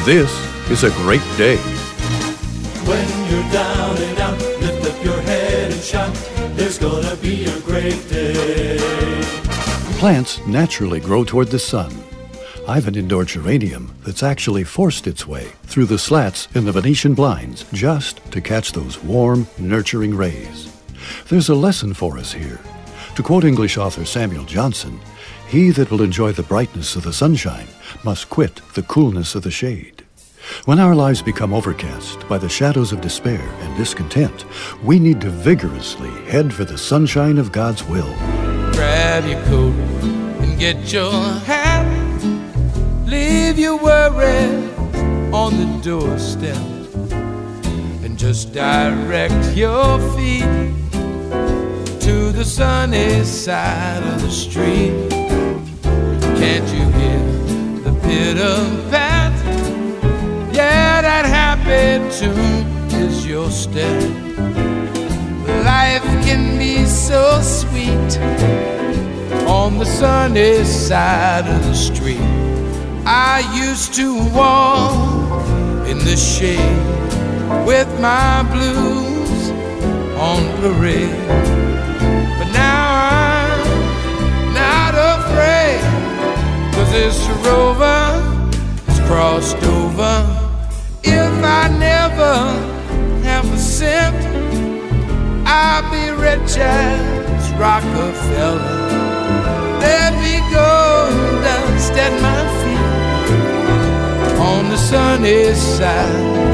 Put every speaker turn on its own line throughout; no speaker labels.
this is a great day.
When you're down and out, lift up your head and shout, there's gonna be a great day.
Plants naturally grow toward the sun. I've an indoor geranium that's actually forced its way through the slats in the Venetian blinds just to catch those warm, nurturing rays. There's a lesson for us here. To quote English author Samuel Johnson, "He that will enjoy the brightness of the sunshine must quit the coolness of the shade." When our lives become overcast by the shadows of despair and discontent, we need to vigorously head for the sunshine of God's will.
Grab your coat and get your hat. Leave your worries on the doorstep and just direct your feet to the sunny side of the street. Can't you hear the pitter-pat? Yeah, that happy tune is your step. Life can be so sweet on the sunny side of the street. I used to walk in the shade with my blues on parade, but now I'm not afraid, 'cause this rover has crossed over. If I never have a cent, I'll be rich as Rockefeller. There be gold dust at my feet on the sunny side,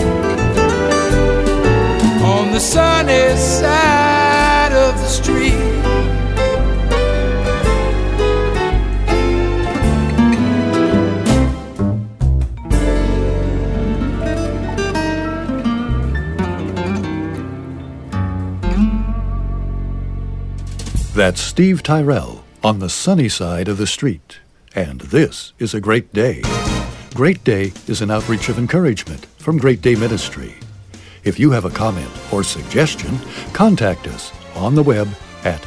on the sunny side of the street.
That's Steve Tyrell on the sunny side of the street. And this is a great day. Great Day is an outreach of encouragement from Great Day Ministry. If you have a comment or suggestion, contact us on the web at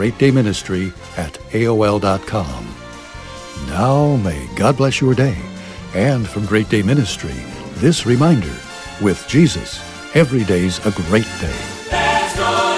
greatdayministry@aol.com. Now may God bless your day. And from Great Day Ministry, this reminder, with Jesus, every day's a great day.
That's